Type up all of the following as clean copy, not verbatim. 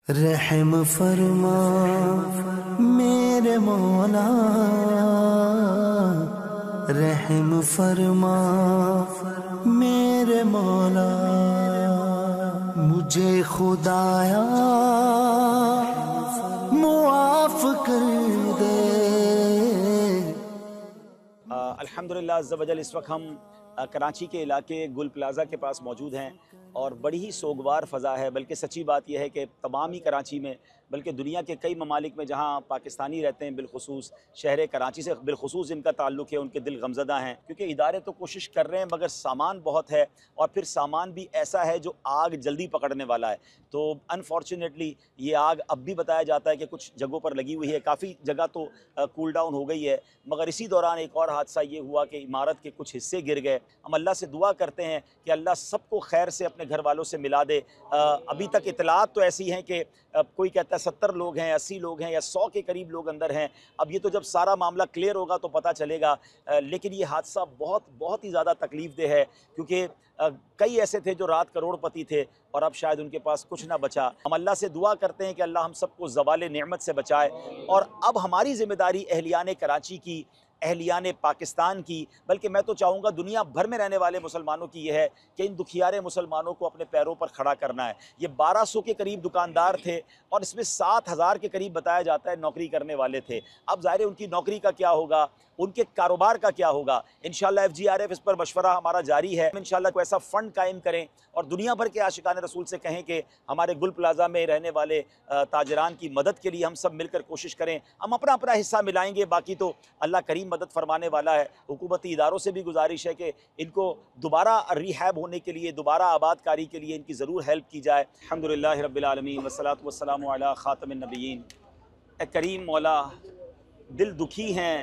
رحم فرما میرے مولا، رحم فرما میرے مولا، مجھے خدایا معاف کر دے۔ الحمدللہ عز و جل اس وقت ہم کراچی کے علاقے گل پلازا کے پاس موجود ہیں اور بڑی ہی سوگوار فضا ہے، بلکہ سچی بات یہ ہے کہ تمام ہی کراچی میں بلکہ دنیا کے کئی ممالک میں جہاں پاکستانی رہتے ہیں، بالخصوص شہر کراچی سے بالخصوص ان کا تعلق ہے، ان کے دل غمزدہ ہیں، کیونکہ ادارے تو کوشش کر رہے ہیں مگر سامان بہت ہے اور پھر سامان بھی ایسا ہے جو آگ جلدی پکڑنے والا ہے۔ تو انفارچونیٹلی یہ آگ اب بھی بتایا جاتا ہے کہ کچھ جگہوں پر لگی ہوئی ہے، کافی جگہ تو کول ڈاؤن ہو گئی ہے، مگر اسی دوران ایک اور حادثہ یہ ہوا کہ عمارت کے کچھ حصے گر گئے۔ ہم اللہ سے دعا کرتے ہیں کہ اللہ سب کو خیر سے اپنے گھر والوں سے ملا دے۔ ابھی تک اطلاعات تو ایسی ہیں کہ کوئی کہتا ہے 70 لوگ ہیں، 80 لوگ ہیں یا 100 کے قریب لوگ اندر ہیں۔ اب یہ تو جب سارا معاملہ کلیئر ہوگا تو پتہ چلے گا، لیکن یہ حادثہ بہت ہی زیادہ تکلیف دہ ہے، کیونکہ کئی ایسے تھے جو رات کروڑ پتی تھے اور اب شاید ان کے پاس کچھ نہ بچا۔ ہم اللہ سے دعا کرتے ہیں کہ اللہ ہم سب کو زوال نعمت سے بچائے، اور اب ہماری ذمہ داری اہلیان کراچی کی، اہلیان پاکستان کی، بلکہ میں تو چاہوں گا دنیا بھر میں رہنے والے مسلمانوں کی یہ ہے کہ ان دکھیارے مسلمانوں کو اپنے پیروں پر کھڑا کرنا ہے۔ یہ 1200 کے قریب دکاندار تھے اور اس میں 7000 کے قریب بتایا جاتا ہے نوکری کرنے والے تھے۔ اب ظاہر ہے ان کی نوکری کا کیا ہوگا، ان کے کاروبار کا کیا ہوگا۔ انشاءاللہ FGRF اس پر مشورہ ہمارا جاری ہے۔ انشاءاللہ کوئی ایسا فنڈ قائم کریں اور دنیا بھر کے عاشقان رسول سے کہیں کہ ہمارے گل پلازا میں رہنے والے تاجران کی مدد کے لیے ہم سب مل کر کوشش کریں۔ ہم اپنا حصہ ملائیں گے، باقی تو اللہ کریم مدد فرمانے والا ہے۔ حکومتی اداروں سے بھی گزارش ہے کہ ان کو دوبارہ ریہیب ہونے کے لیے، دوبارہ آباد کاری کے لیے ان کی ضرور ہیلپ کی جائے۔ الحمدللہ رب العالمین والصلاۃ والسلام علی خاتم النبیین۔ اے کریم مولا، دل دکھی ہیں،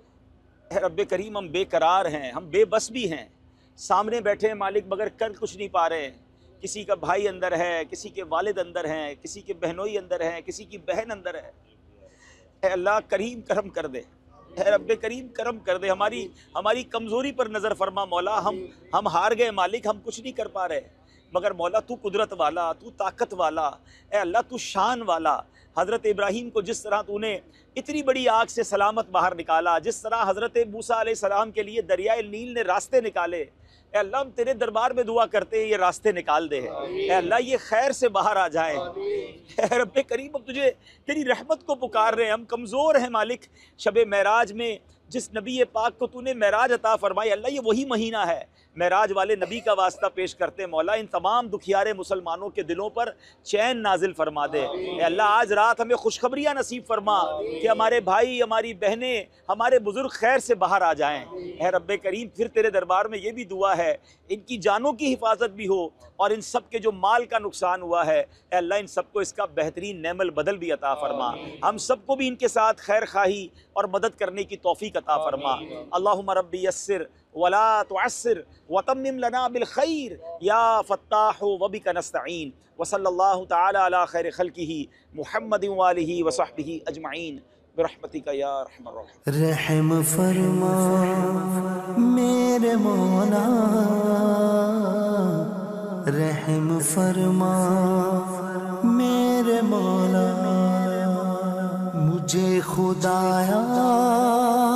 اے رب کریم ہم بے قرار ہیں، ہم بے بس بھی ہیں، سامنے بیٹھے ہیں مالک مگر کر کچھ نہیں پا رہے۔ کسی کا بھائی اندر ہے، کسی کے والد اندر ہیں، کسی کے بہنوئی اندر ہیں، کسی کی بہن اندر ہے۔ اے اللہ کریم کرم کر دے، اے رب کریم کرم کر دے، ہماری کمزوری پر نظر فرما مولا۔ ہم ہار گئے مالک، ہم کچھ نہیں کر پا رہے، مگر مولا تو قدرت والا، تو طاقت والا، اے اللہ تو شان والا۔ حضرت ابراہیم کو جس طرح تو نے اتنی بڑی آگ سے سلامت باہر نکالا، جس طرح حضرت موسیٰ علیہ السلام کے لیے دریائے نیل نے راستے نکالے، اے اللہ ہم تیرے دربار میں دعا کرتے ہیں یہ راستے نکال دے، اے اللہ یہ خیر سے باہر آ جائیں۔ اے رب کریم اب تجھے تیری رحمت کو پکار رہے ہیں، ہم کمزور ہیں مالک۔ شب معراج میں جس نبی پاک کو تو نے معراج عطا فرمائی، اللہ یہ وہی مہینہ ہے، معراج والے نبی کا واسطہ پیش کرتے مولا ان تمام دکھیارے مسلمانوں کے دلوں پر چین نازل فرما دے۔ اے اللہ آج رات ہمیں خوشخبریاں نصیب فرما کہ ہمارے بھائی، ہماری بہنیں، ہمارے بزرگ خیر سے باہر آ جائیں۔ اے رب کریم پھر تیرے دربار میں یہ بھی دعا ہے ان کی جانوں کی حفاظت بھی ہو، اور ان سب کے جو مال کا نقصان ہوا ہے اے اللہ ان سب کو اس کا بہترین نعم البدل بھی عطا فرما۔ ہم سب کو بھی ان کے ساتھ خیر خواہی اور مدد کرنے کی توفیق عطا فرما۔ اللہم ربی یسر ولا تعسر وتمم لنا بالخیر یا فتاح وبک نستعین، وصلی اللہ تعالی علی خیر خلقہ محمد وآلہ وصحبہ اجمعین برحمتک یا ارحم الراحمین۔ رحم فرما میرے مولا، رحم فرما میرے مولا، مجھے خدایا